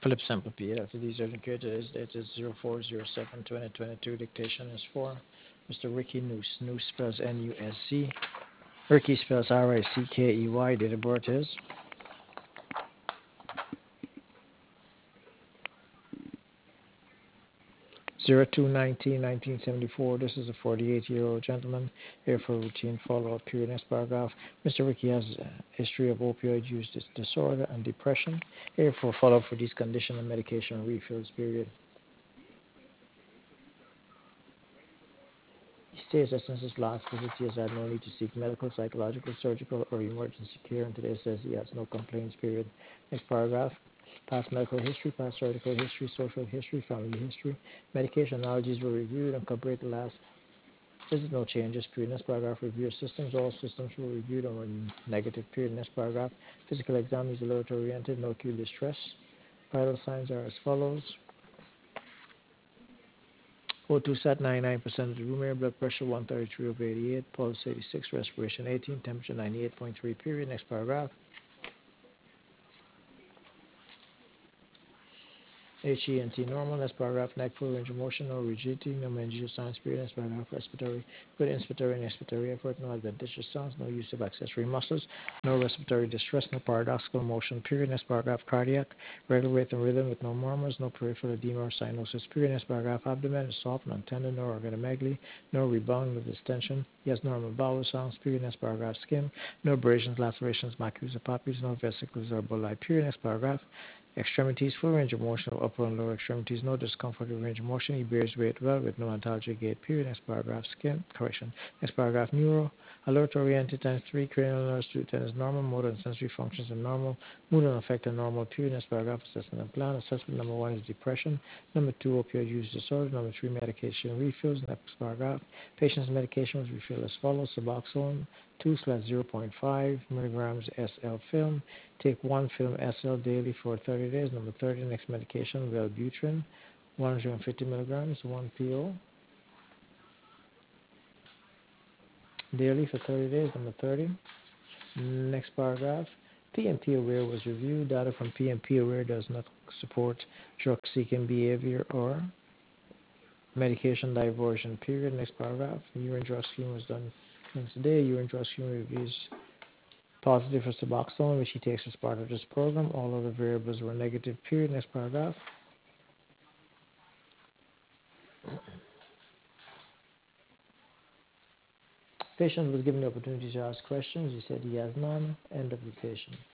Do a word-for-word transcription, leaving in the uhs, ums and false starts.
Philip Semple P. L T D certificate. Today's date is zero four zero seven twenty twenty-two. Dictation is for Mister Ricky Noose. Noose spells N U S C. Ricky spells R I C K E Y. Date of birth is zero two nineteen nineteen seventy-four. This is a forty-eight-year-old gentleman here for routine follow-up period. Next paragraph. Mister Ricky has a history of opioid use dis- disorder and depression. Here for follow-up for these condition and medication refills period. He states that since his last visit, he has had no need to seek medical, psychological, surgical, or emergency care, and today says he has no complaints, period. Next paragraph. Past medical history, past surgical history, social history, family history. Medication allergies were reviewed and compared to last visit, no changes, period. Next paragraph. Review systems. All systems were reviewed and were negative, period. Next paragraph. Physical exam is alert oriented, no acute distress. Vital signs are as follows. O two sat ninety-nine percent of the room air, blood pressure one thirty-three over eighty-eight, pulse eighty-six, respiration eighteen, temperature ninety-eight point three, period. Next paragraph. H E N T normal. Next paragraph. Neck full range of motion, no rigidity, no meningeal signs, period. Next paragraph. Respiratory, good inspiratory and expiratory effort, no adventitious sounds, no use of accessory muscles, no respiratory distress, no paradoxical motion, period. Next paragraph. Cardiac, regular rate and rhythm with no murmurs, no peripheral edema or cyanosis, period. Next paragraph. Abdomen is soft, non-tender, no organomegaly, no rebound with distension. He has normal bowel sounds, period. Next paragraph. Skin, no abrasions, lacerations, macules or papilles, no vesicles or bulli, period. Next paragraph. Extremities, full range of motion of upper and lower extremities, no discomfort with range of motion. He bears weight well with no antalgic gait, period. Next paragraph. Skin, correction. Next paragraph. Neuro, alert oriented times three, cranial nerves two ten is normal, motor and sensory functions are normal, mood and affect are normal, period. Next paragraph. Assessment and plan. Assessment number one is depression. Number two, opioid use disorder. Number three, medication refills. Next paragraph. Patient's medication was refilled as follows. Suboxone, two slash zero point five milligrams S L film. Take one film S L daily for thirty days. Number thirty, next medication, Wellbutrin, one hundred fifty milligrams, one P O daily for thirty days. Number thirty, next paragraph. P M P aware was reviewed. Data from P M P aware does not support drug-seeking behavior or medication diversion, period. Next paragraph. Urine drug screen was done today. Urine drug screen reviews positive for Suboxone, which he takes as part of this program. All other variables were negative, period. Next paragraph. Patient was given the opportunity to ask questions. He said he has none. End of the patient.